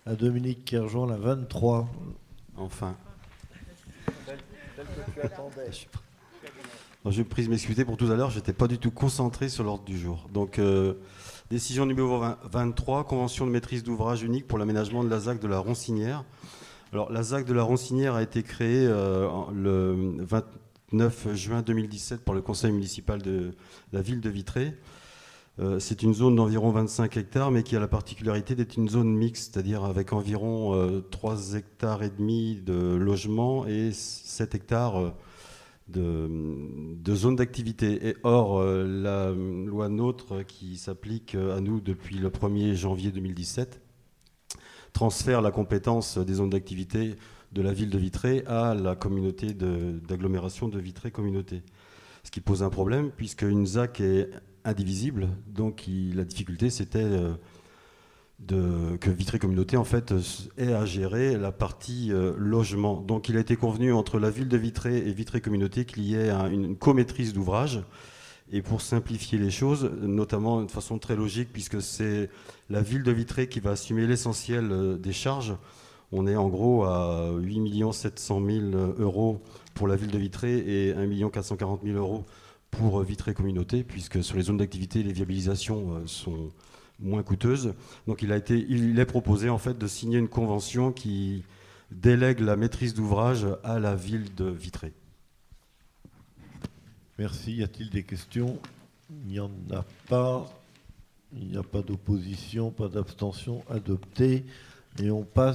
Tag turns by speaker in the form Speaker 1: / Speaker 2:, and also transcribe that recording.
Speaker 1: à Dominique Kerjean, la 23.
Speaker 2: Enfin.
Speaker 1: Celle que tu attendais.
Speaker 2: Je prie de m'excuser pour tout à l'heure, je n'étais pas du tout concentré sur l'ordre du jour. Donc, décision numéro 23, convention de maîtrise d'ouvrage unique pour l'aménagement de la ZAC de la Roncinière. Alors, la ZAC de la Roncinière a été créée le 29 juin 2017 par le conseil municipal de la ville de Vitré. C'est une zone d'environ 25 hectares, mais qui a la particularité d'être une zone mixte, c'est-à-dire avec environ 3 hectares et demi de logements et 7 hectares de zones d'activité. Et or, la loi NOTRe qui s'applique à nous depuis le 1er janvier 2017 transfère la compétence des zones d'activité de la ville de Vitré à la communauté d'agglomération de Vitré Communauté. Ce qui pose un problème, puisque une ZAC est indivisible, donc la difficulté c'était que Vitré Communauté en fait ait à gérer la partie logement. Donc il a été convenu entre la ville de Vitré et Vitré Communauté qu'il y ait une comaîtrise d'ouvrage. Et pour simplifier les choses, notamment de façon très logique, puisque c'est la ville de Vitré qui va assumer l'essentiel des charges, on est en gros à 8 700 000 euros pour la ville de Vitré et 1 440 000 euros pour Vitré Communauté, puisque sur les zones d'activité, les viabilisations sont moins coûteuses. Donc il est proposé en fait de signer une convention qui délègue la maîtrise d'ouvrage à la ville de Vitré.
Speaker 1: Merci. Y a-t-il des questions? Il n'y en a pas. Il n'y a pas d'opposition, pas d'abstention. Adopté. Et on passe